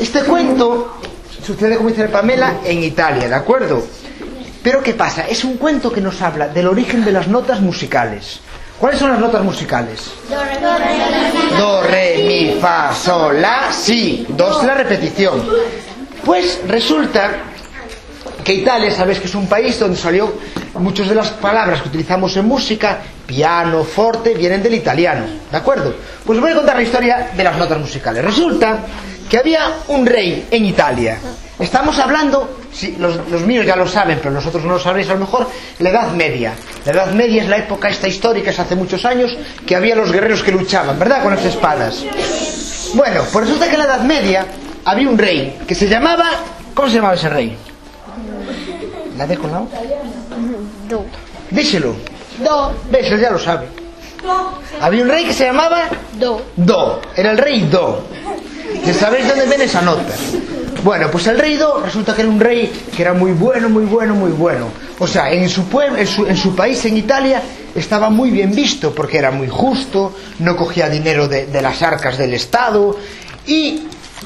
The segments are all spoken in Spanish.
Este cuento sucede, como dice Pamela, en Italia, ¿de acuerdo? Pero ¿qué pasa? Es un cuento que nos habla del origen de las notas musicales. ¿Cuáles son las notas musicales? Do, re, mi, fa, sol, la, si. Do es la repetición. Pues resulta que Italia, sabéis que es un país donde salió muchas de las palabras que utilizamos en música, piano, forte, vienen del italiano, ¿de acuerdo? Pues os voy a contar la historia de las notas musicales. Resulta que había un rey en Italia. Estamos hablando, sí, los míos ya lo saben, pero nosotros no lo sabréis a lo mejor, la Edad Media. La Edad Media es la época esta histórica, es hace muchos años, que había los guerreros que luchaban, ¿verdad? Con las espadas. Bueno, pues resulta que en la Edad Media había un rey que se llamaba... ¿Cómo se llamaba ese rey? ¿La de con la O? Do. Díselo. Do. ¿Ves? Él ya lo sabe. Había un rey que se llamaba... Do. Do. Era el rey Do. ¿Ya sabéis dónde viene esa nota? Bueno, pues el rey Do resulta que era un rey que era muy bueno, muy bueno, muy bueno. O sea, en su pueblo, en su país, en Italia, estaba muy bien visto porque era muy justo, no cogía dinero de las arcas del Estado y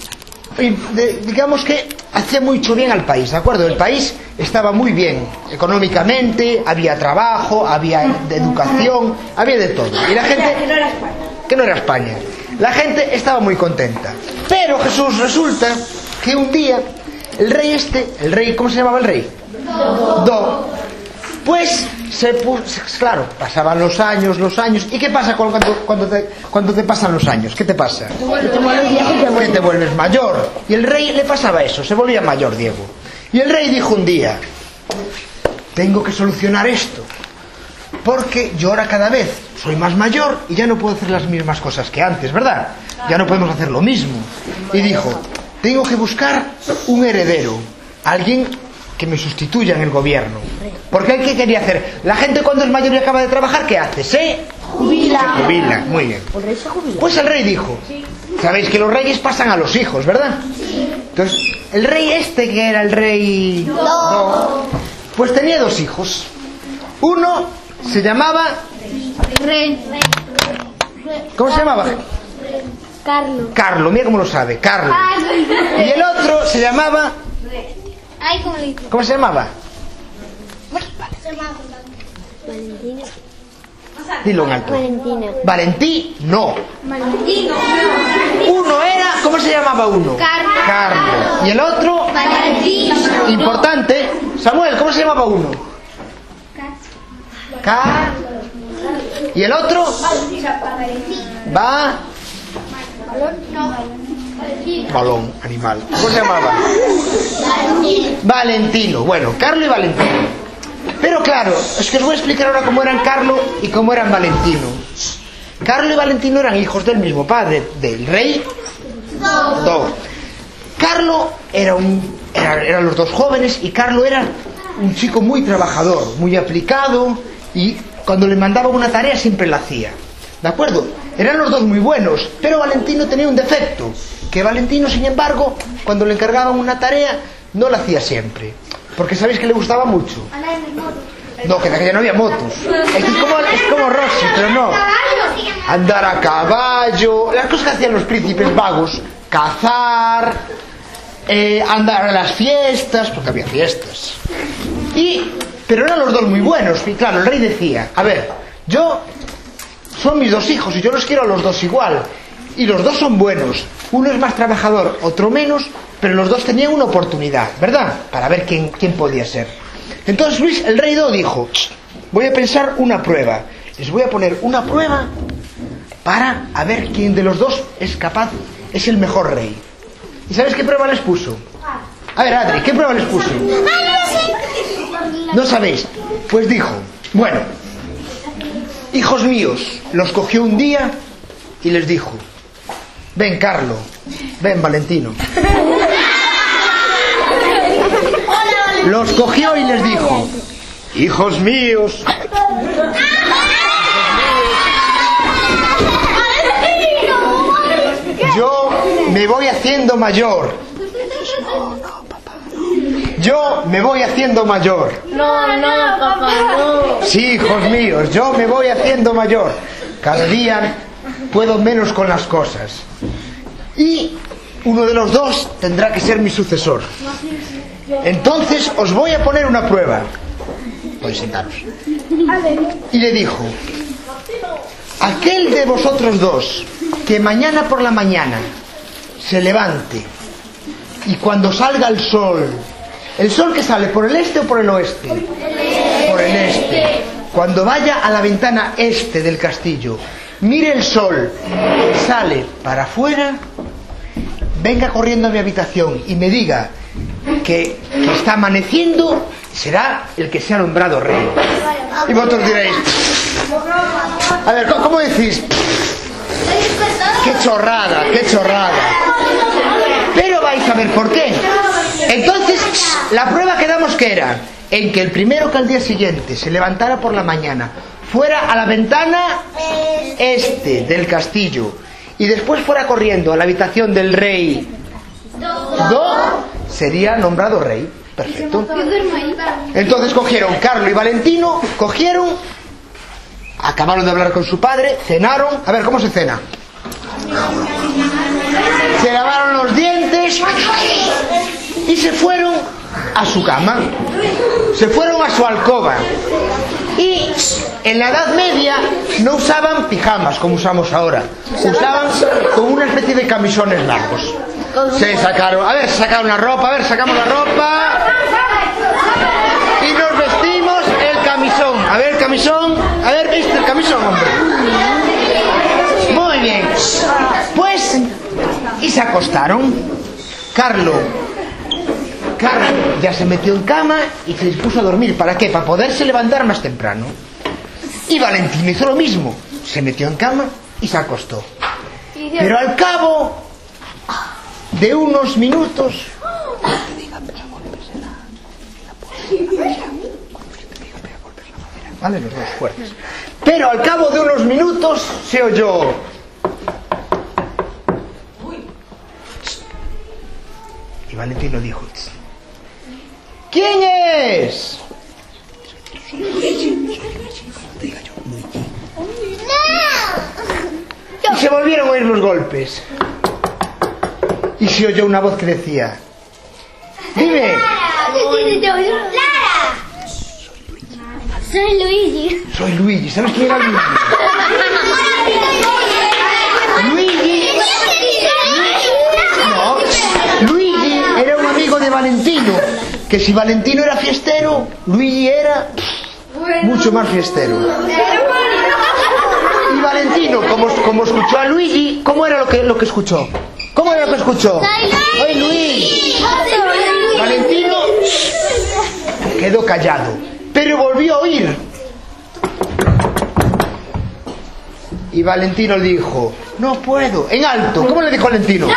digamos que hacía mucho bien al país, ¿de acuerdo? El país estaba muy bien económicamente, había trabajo, había educación, había de todo. Y la gente... Que no era España. La gente estaba muy contenta. Pero Jesús, resulta que un día el rey, ¿cómo se llamaba el rey? Do. Pues se puso, claro, pasaban los años, ¿y qué pasa cuando te pasan los años? ¿Qué te pasa? Que te vuelves mayor. Y el rey le pasaba eso, se volvía mayor, Diego. Y el rey dijo un día, tengo que solucionar esto, porque yo ahora cada vez soy más mayor y ya no puedo hacer las mismas cosas que antes, ¿verdad? Ya no podemos hacer lo mismo. Y dijo, tengo que buscar un heredero, alguien que me sustituya en el gobierno. Porque él, ¿qué quería hacer? La gente cuando es mayor y acaba de trabajar, ¿qué hace? Se jubila. Se jubila, muy bien. Pues el rey dijo, sabéis que los reyes pasan a los hijos, ¿verdad? Entonces, el rey que era el rey Do, pues tenía dos hijos. Uno se llamaba... ¿Cómo se llamaba? Carlo, mira cómo lo sabe, Carlo. Y el otro se llamaba... ¿Cómo se llamaba? Valentina. Dilo en alto. Valentino. Uno era... ¿Cómo se llamaba uno? Carlo. Y el otro... Valentino. Importante. Samuel, ¿cómo se llamaba uno? ¿Y el otro? Balón, animal. ¿Cómo se llamaba? Valentino. Bueno, Carlo y Valentino. Pero claro, es que os voy a explicar ahora cómo eran Carlo y cómo eran Valentino. Carlo y Valentino eran hijos del mismo padre, del rey Do. Carlo eran los dos jóvenes y Carlo era un chico muy trabajador, muy aplicado y cuando le mandaban una tarea siempre la hacía. ¿De acuerdo? Eran los dos muy buenos, pero Valentino tenía un defecto, que Valentino, sin embargo, cuando le encargaban una tarea, no la hacía siempre. Porque sabéis que le gustaba mucho. No, que ya no había motos. Es como Rossi, pero no. Andar a caballo, las cosas que hacían los príncipes vagos, cazar, andar a las fiestas, porque había fiestas. Pero eran los dos muy buenos. Y claro, el rey decía, a ver, son mis dos hijos y yo los quiero a los dos igual. Y los dos son buenos. Uno es más trabajador, otro menos, pero los dos tenían una oportunidad, ¿verdad? Para ver quién podía ser. Entonces el rey Do dijo, voy a pensar una prueba. Les voy a poner una prueba para a ver quién de los dos es el mejor rey. ¿Y sabes qué prueba les puso? A ver, Adri, ¿qué prueba les puso? ¿No sabéis? Pues dijo, bueno, hijos míos, los cogió un día y les dijo, ven Carlo, ven Valentino. Los cogió y les dijo, hijos míos, yo me voy haciendo mayor. Yo me voy haciendo mayor. No, papá, no. Sí, hijos míos, yo me voy haciendo mayor. Cada día puedo menos con las cosas. Y uno de los dos tendrá que ser mi sucesor. Entonces os voy a poner una prueba. Podéis sentaros. Y le dijo: aquel de vosotros dos que mañana por la mañana se levante y cuando salga el sol que sale por el este o por el oeste, por el este, cuando vaya a la ventana este del castillo, mire el sol, sale para afuera, venga corriendo a mi habitación y me diga que está amaneciendo, será el que sea nombrado rey. Y vosotros diréis: a ver, ¿cómo decís? ¡Qué chorrada, qué chorrada! Pero vais a ver por qué. Entonces, la prueba quedamos que era en que el primero que al día siguiente se levantara por la mañana, fuera a la ventana este del castillo y después fuera corriendo a la habitación del rey sería nombrado rey. Perfecto. Entonces cogieron Carlo y Valentino, acabaron de hablar con su padre, cenaron. A ver, ¿cómo se cena? Se lavaron los dientes y se fueron a su cama, se fueron a su alcoba. Y en la Edad Media no usaban pijamas como usamos ahora, usaban como una especie de camisones largos. Se sacaron, sacaron la ropa, sacamos la ropa y nos vestimos el camisón. A ver, camisón, ¿viste el camisón, hombre? Muy bien. Pues, y se acostaron. Carlo ya se metió en cama y se dispuso a dormir. ¿Para qué? Para poderse levantar más temprano. Y Valentino hizo lo mismo. Se metió en cama y se acostó. Pero al cabo de unos minutos... Vale, los dos fuertes. Pero al cabo de unos minutos se oyó: y Valentino dijo: ¿quién es? Y se volvieron a oír los golpes. Y se oyó una voz que decía: dime. Soy Luigi. Soy Luigi. ¿Sabes quién era Luigi? Luigi era un amigo de Valentino. Que si Valentino era fiestero, Luigi era mucho más fiestero. Y Valentino, como escuchó a Luigi, ¿cómo era lo que escuchó? ¿Cómo era lo que escuchó? ¡Soy Luigi! Valentino quedó callado, pero volvió a oír. Y Valentino dijo: no puedo, en alto. ¿Cómo le dijo Valentino?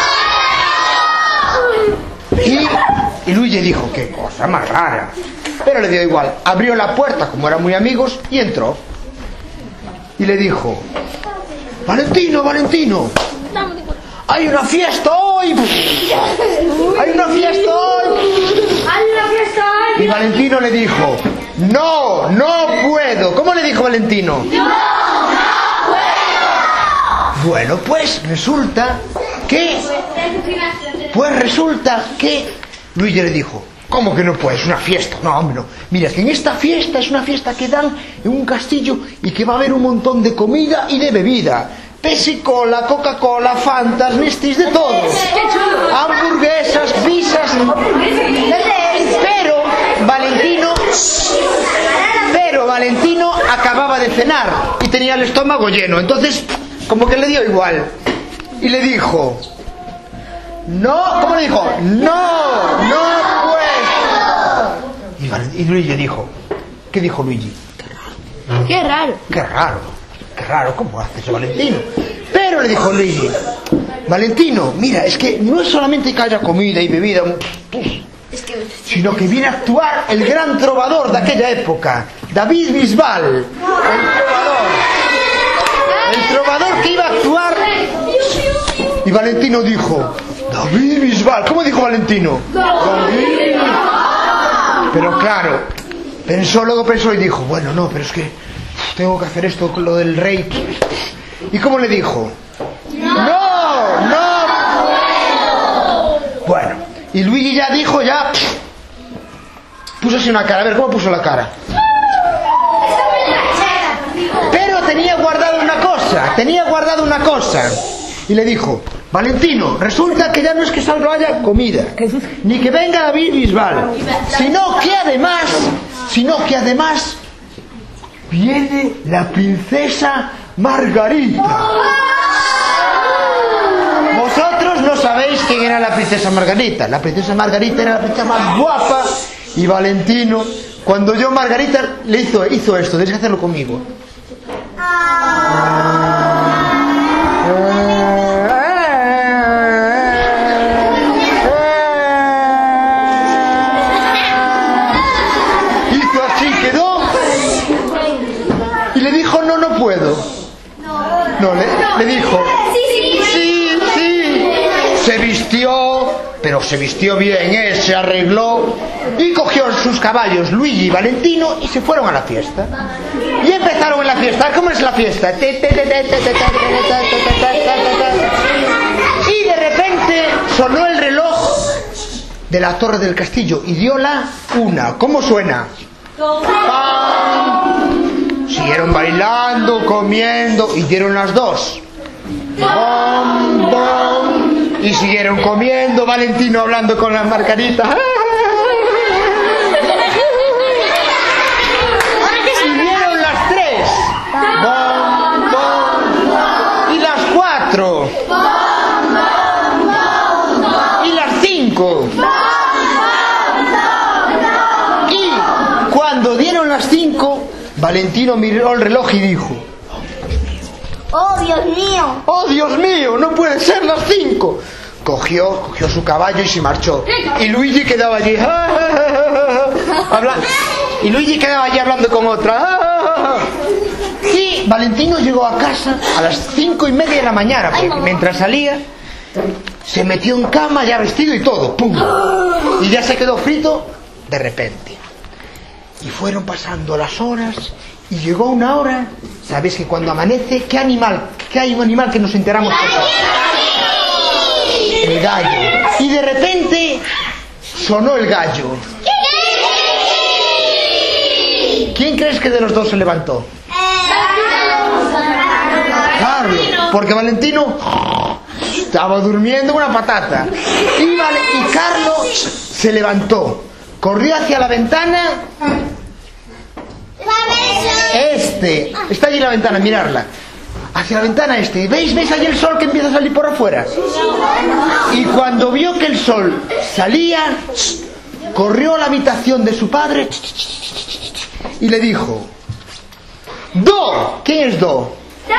Y Luigi dijo: qué cosa más rara. Pero le dio igual. Abrió la puerta, como eran muy amigos, y entró. Y le dijo: Valentino, hay una fiesta hoy. Hay una fiesta hoy. Y Valentino le dijo: no puedo. ¿Cómo le dijo Valentino? No puedo. Bueno, pues resulta que Luigi le dijo: ¿cómo que no puedes? Una fiesta. No, hombre, no. Mira, que en esta fiesta es una fiesta que dan en un castillo y que va a haber un montón de comida y de bebida. Pepsi-Cola, Coca-Cola, Fantas, Nestis, de todo. Hamburguesas, pizzas. Pero Valentino acababa de cenar y tenía el estómago lleno. Entonces, como que le dio igual. Y le dijo: no, ¿cómo le dijo? No puedo. Y Luigi dijo: ¿qué dijo Luigi? Qué raro. Qué raro, ¿cómo hace eso, Valentino? Pero le dijo Luigi: Valentino, mira, es que no es solamente que haya comida y bebida, sino que viene a actuar el gran trovador de aquella época, David Bisbal, el trovador que iba a actuar. Y Valentino dijo: David Bisbal. ¿Cómo dijo Valentino? David. Pero claro, luego pensó y dijo: bueno, no, pero es que tengo que hacer esto con lo del rey. ¿Y cómo le dijo? No puedo. Y Luigi ya dijo, ya puso así una cara. A ver, ¿cómo puso la cara? Pero tenía guardado una cosa. Y le dijo: Valentino, resulta que ya no es que solo haya comida, ni que venga David Bisbal, sino que además viene la princesa Margarita. Vosotros no sabéis quién era la princesa Margarita. La princesa Margarita era la princesa más guapa. Y Valentino, cuando yo Margarita le hizo esto, tienes que hacerlo conmigo. Hizo así, quedó. Y le dijo: no puedo. No, le dijo: sí. Se vistió, pero se vistió bien, se arregló y cogió sus caballos, Luigi y Valentino, y se fueron a la fiesta. Y empezaron en la fiesta. ¿Cómo es la fiesta? Y de repente sonó el reloj de la torre del castillo y dio la 1. ¿Cómo suena? ¡Pam! Siguieron bailando, comiendo y dieron las 2. ¡Bom, bom! Y siguieron comiendo, Valentino hablando con la Margarita. Y dieron las 3. ¡Bom, bom! Y las 4. Y las 5. Y cuando dieron las 5, Valentino miró el reloj y dijo: ¡Oh, Dios mío! ¡Oh, Dios mío! ¡No puede ser las 5! Cogió su caballo y se marchó. Y Luigi quedaba allí. Y Luigi quedaba allí hablando con otra. Y Valentino llegó a casa a las 5:30 de la mañana, porque mientras salía se metió en cama ya vestido y todo. ¡Pum! Y ya se quedó frito de repente. Y fueron pasando las horas y llegó una hora. ¿Sabéis que cuando amanece, qué hay un animal que nos enteramos todos? El gallo. Y de repente sonó el gallo. ¿Quién crees que de los dos se levantó? Carlos, porque Valentino estaba durmiendo una patata. Y Carlos se levantó, corrió hacia la ventana. Está allí la ventana, mirarla. Hacia la ventana ¿Veis allí el sol que empieza a salir por afuera? Y cuando vio que el sol salía, corrió a la habitación de su padre y le dijo: ¡Do! ¿Quién es Do?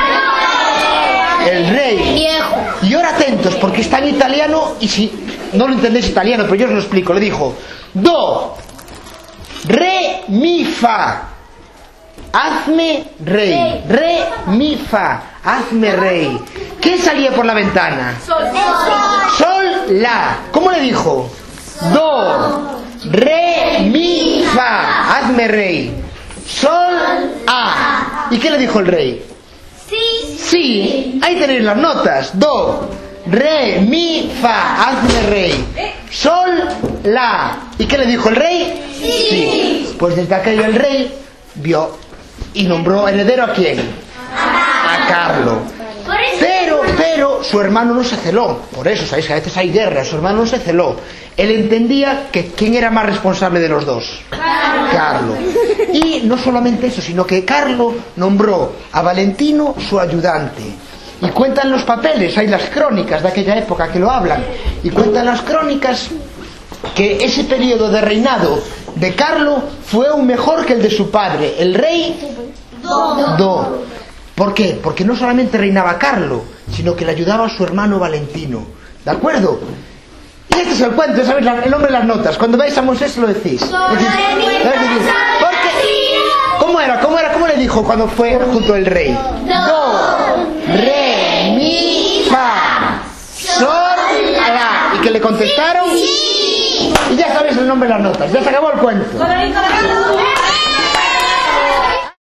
El rey. Viejo. Y ahora atentos, porque está en italiano y si no lo entendéis italiano, pero yo os lo explico. Le dijo: Do, re, mi, fa. Hazme rey. Re, mi, fa. Hazme rey. ¿Qué salía por la ventana? Sol, la. ¿Cómo le dijo? Do, re, mi, fa. Hazme rey. Sol, a. ¿Y qué le dijo el rey? Sí. Ahí tenéis las notas. Do, re, mi, fa. Hazme rey. Sol, la. ¿Y qué le dijo el rey? Sí. Pues desde aquello el rey vio y nombró heredero ¿a quién? A Carlo. Pero su hermano no se celó. Por eso, sabéis que a veces hay guerra. Su hermano no se celó. Él entendía que quién era más responsable de los dos. Carlo. Y no solamente eso, sino que Carlo nombró a Valentino su ayudante. Y cuentan los papeles, hay las crónicas de aquella época que lo hablan. Y cuentan las crónicas que ese periodo de reinado de Carlo fue aún mejor que el de su padre, el rey Do. ¿Por qué? Porque no solamente reinaba Carlo, sino que le ayudaba a su hermano Valentino. ¿De acuerdo? Y este es el cuento, ¿sabéis? El nombre de las notas. Cuando vais a Moisés lo decís. ¿Cómo era? ¿Cómo le dijo cuando fue junto al rey? Do, re, mi, fa, sol, la. ¿Y que le contestaron? Y ya sabéis el nombre de las notas. Ya se acabó el cuento.